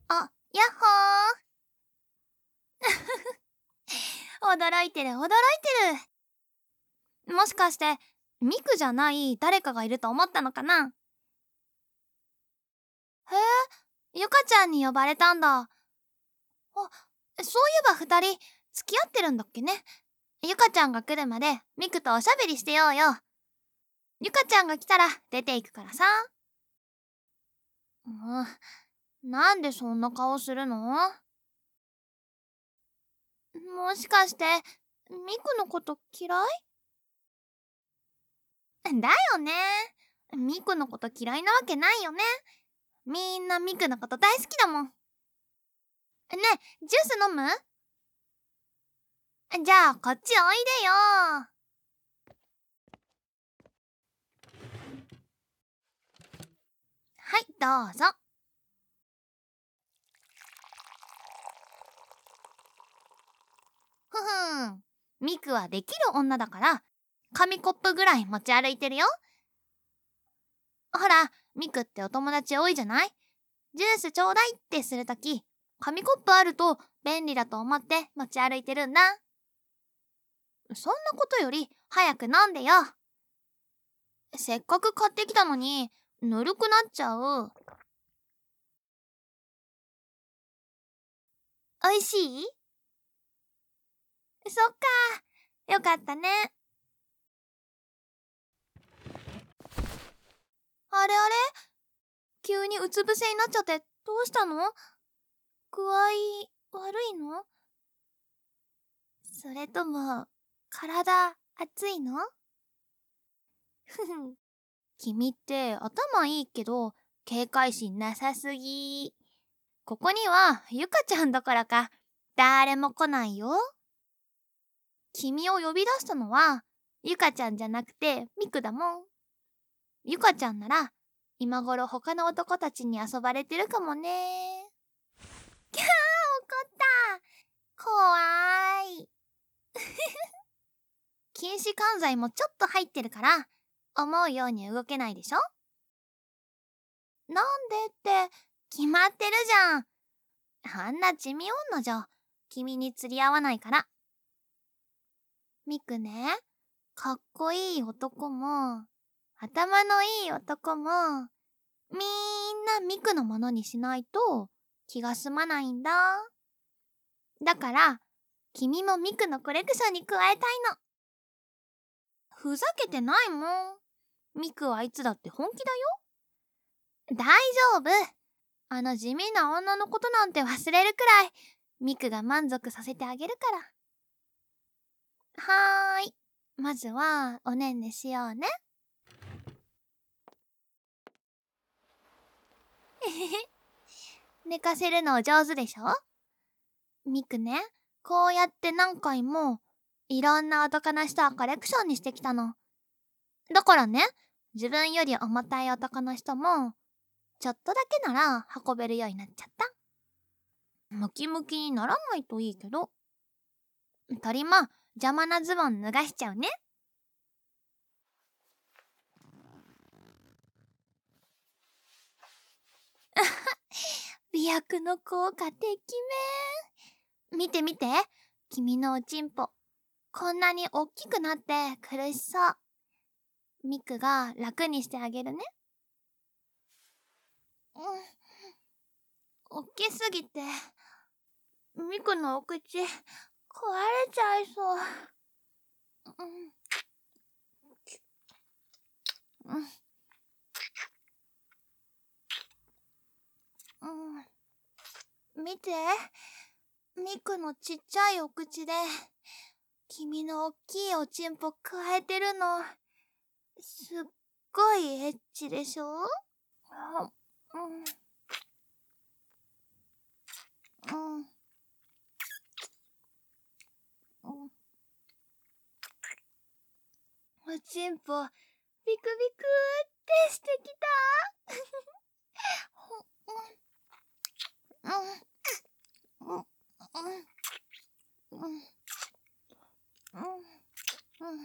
あ、やっほー驚いてる驚いてる。もしかして、ミクじゃない誰かがいると思ったのかな？へえ、ゆかちゃんに呼ばれたんだ。あ、そういえば二人、付き合ってるんだっけね。ゆかちゃんが来るまで、ミクとおしゃべりしてようよ。ゆかちゃんが来たら出ていくからさ。もなんでそんな顔するの？もしかして、ミクのこと嫌い？だよね。ミクのこと嫌いなわけないよね。みんなミクのこと大好きだもん。ねえ、ジュース飲む？じゃあ、こっちおいでよ。はい、どうぞ。ふふん。ミクはできる女だから、紙コップぐらい持ち歩いてるよ。ほら、ミクってお友達多いじゃない？ジュースちょうだいってするとき、紙コップあると便利だと思って持ち歩いてるんだ。そんなことより早く飲んでよ。せっかく買ってきたのに、ぬるくなっちゃう。おいしい？そっか。よかったね。あれあれ、急にうつ伏せになっちゃってどうしたの？具合悪いの？それとも、体熱いの？ふふ。君って頭いいけど、警戒心なさすぎ。ここにはゆかちゃんだからか、誰も来ないよ。君を呼び出したのは、ゆかちゃんじゃなくてミクだもん。ゆかちゃんなら、今頃他の男たちに遊ばれてるかもね。キャー、怒った。怖い。禁止管剤もちょっと入ってるから、思うように動けないでしょ？なんでって、決まってるじゃん。あんな地味女じゃ、君に釣り合わないから。ミクね、かっこいい男も、頭のいい男も、みんなミクのものにしないと気が済まないんだ。だから、君もミクのコレクションに加えたいの。ふざけてないもん。ミクはいつだって本気だよ。大丈夫。あの地味な女のことなんて忘れるくらい、ミクが満足させてあげるから。はーい。まずは、おねんねしようね。えへへ。寝かせるの上手でしょ？ミクね、こうやって何回も、いろんな男の人をコレクションにしてきたの。だからね、自分より重たい男の人も、ちょっとだけなら運べるようになっちゃった。ムキムキにならないといいけど。鳥も邪魔なズボン脱がしちゃうね。美白の効果てきめん。見て見て、君のおちんぽ。こんなにおっきくなって苦しそう。ミクが楽にしてあげるね。うん。おっきすぎて、ミクのお口、壊れちゃいそう。うん。うん。うん。見て。ミクのちっちゃいお口で、君のおっきいおちんぽくわえてるの。すっごいエッチでしょ？あ、うん。うん。うん。おちんぽ、ビクビクってしてきた。うん。うん。うん。うん。うん。うん。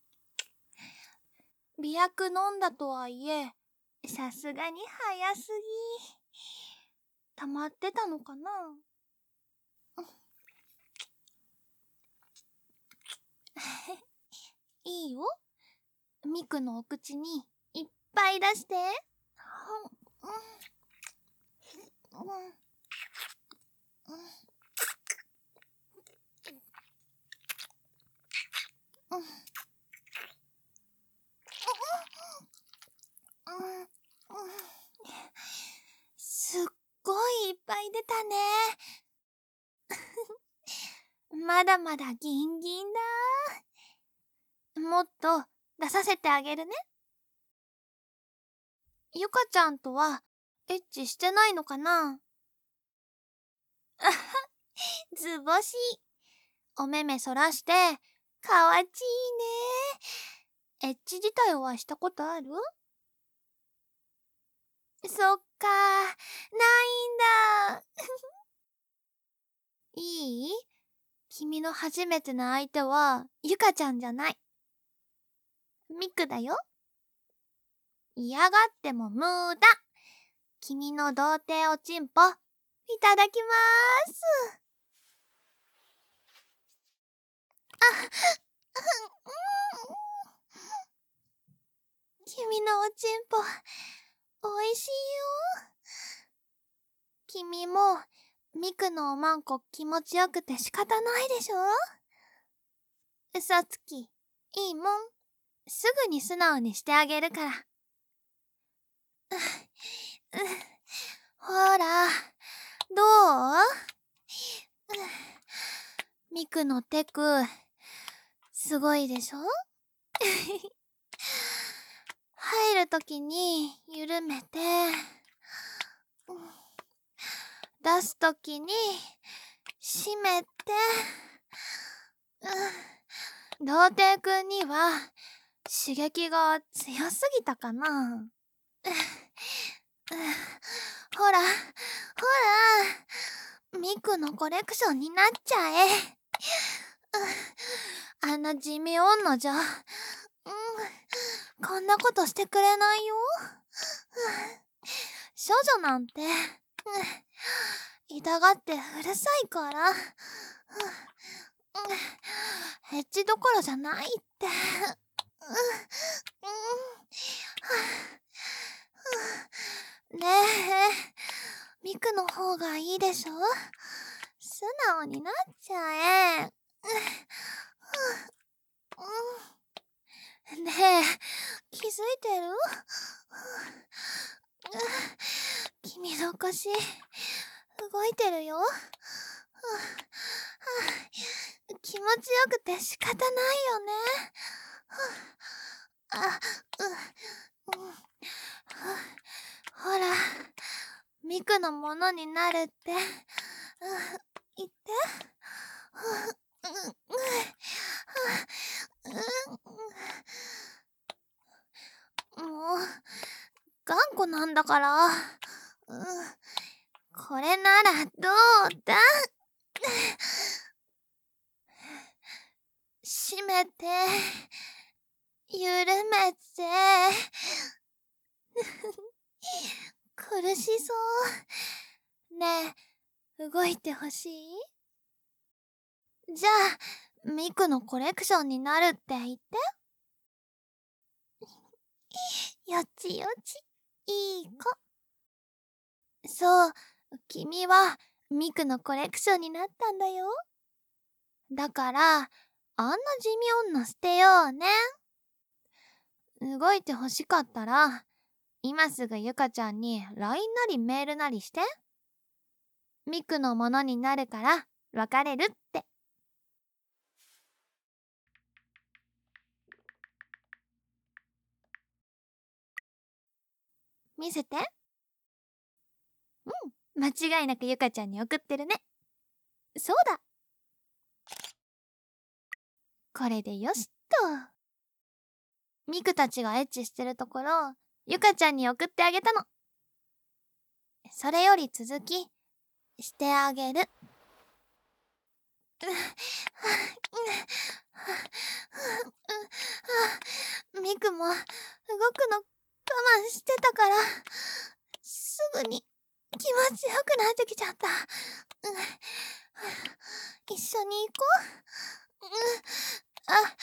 美薬飲んだとはいえ、さすがに早すぎ。 溜まってたのかな。いいよ。ミクのお口にいっぱい出して。すっごいいっぱい出たね。まだまだギンギンだ。もっと出させてあげるね。ゆかちゃんとはエッチしてないのかな。あは、図星。お目目そらしてかわちいね。エッチ自体はしたことある？そっか、ないんだ。いい？君の初めての相手はゆかちゃんじゃない。ミクだよ。嫌がっても無駄。君の童貞おちんぽ、いただきまーす。君のおちんぽ、おいしいよ。君も、ミクのおまんこ気持ちよくて仕方ないでしょ？嘘つき、いいもん。すぐに素直にしてあげるから。ほら、どう？ミクのテク、すごいでしょ？入るときに緩めて、出すときに締めて、童貞くんには刺激が強すぎたかな。ほら、ほら、ミクのコレクションになっちゃえ。あんな地味女じゃ、こんなことしてくれないよ。少女なんて、痛がってうるさいから。エッチどころじゃないって。ねえ、ミクの方がいいでしょ？素直になっちゃえ。ねえ、気づいてる？君の腰、動いてるよ。気持ちよくて仕方ないよね。ほら、ミクのものになるって言って。もう頑固なんだから。これならどうだ？締めて、緩めて。苦しそう。ねえ、動いてほしい？じゃあ、ミクのコレクションになるって言って。よちよち、いい子。そう、君はミクのコレクションになったんだよ。だから、あんな地味女捨てようね。動いてほしかったら、今すぐゆかちゃんに LINE なりメールなりして。ミクのものになるから別れるって。見せて。間違いなくゆかちゃんに送ってるね。そうだ。これでよしっと。ミクたちがエッチしてるところ、ゆかちゃんに送ってあげたの。それより続き、してあげる。ミクも動くの我慢してたから、すぐに気持持ちよくなってきちゃった。一緒に行こう。あ、あ、あ、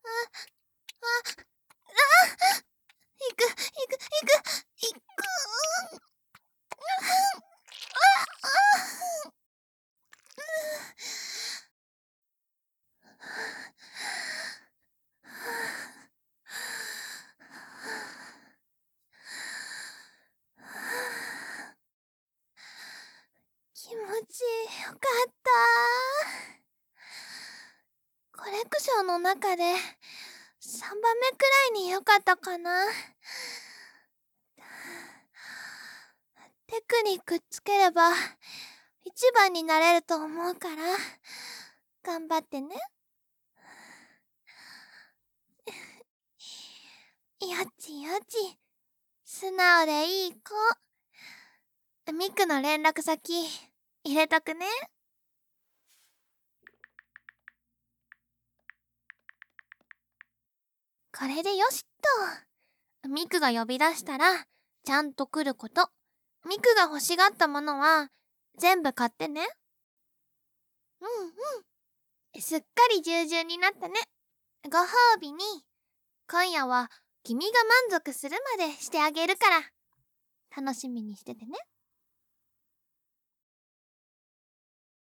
行く。気持ちよかった。コレクションの中で3番目くらいに良かったかな。テクニックつければ一番になれると思うから頑張ってね。よちよち、素直でいい子。ミクの連絡先入れとくね。これでよしっと。ミクが呼び出したらちゃんと来ること。ミクが欲しがったものは全部買ってね。すっかり従順になったね。ご褒美に今夜は君が満足するまでしてあげるから楽しみにしててね。